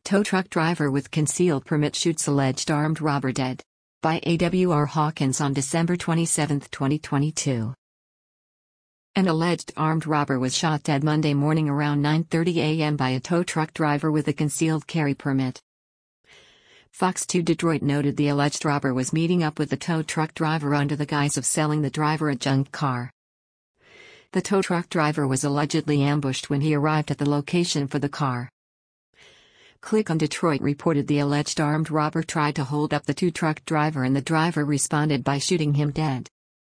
Tow truck driver with concealed permit shoots alleged armed robber dead. By A.W.R. Hawkins on December 27, 2022. An alleged armed robber was shot dead Monday morning around 9:30 a.m. by a tow truck driver with a concealed carry permit. Fox 2 Detroit noted the alleged robber was meeting up with the tow truck driver under the guise of selling the driver a junk car. The tow truck driver was allegedly ambushed when he arrived at the location for the car. Click on Detroit reported the alleged armed robber tried to hold up the tow truck driver and the driver responded by shooting him dead.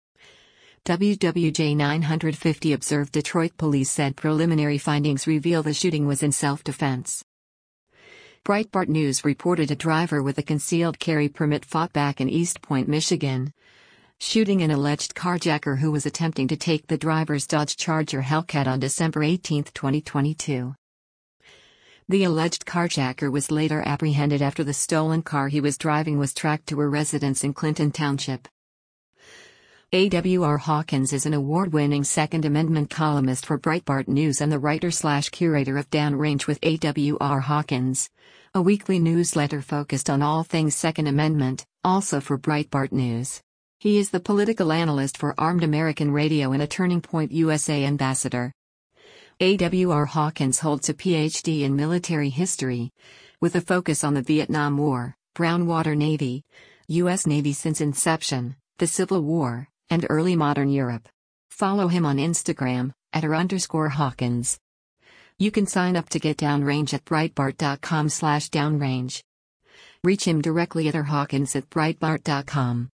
WWJ 950 observed Detroit police said preliminary findings reveal the shooting was in self-defense. Breitbart News reported a driver with a concealed carry permit fought back in East Point, Michigan, shooting an alleged carjacker who was attempting to take the driver's Dodge Charger Hellcat on December 18, 2022. The alleged carjacker was later apprehended after the stolen car he was driving was tracked to a residence in Clinton Township. A.W.R. Hawkins is an award-winning Second Amendment columnist for Breitbart News and the writer/curator of Downrange with A.W.R. Hawkins, a weekly newsletter focused on all things Second Amendment, also for Breitbart News. He is the political analyst for Armed American Radio and a Turning Point USA ambassador. A.W.R. Hawkins holds a Ph.D. in military history, with a focus on the Vietnam War, Brown Water Navy, U.S. Navy since inception, the Civil War, and early modern Europe. Follow him on Instagram, @r_Hawkins. You can sign up to get Downrange at Breitbart.com/downrange. Reach him directly at rhawkins@breitbart.com.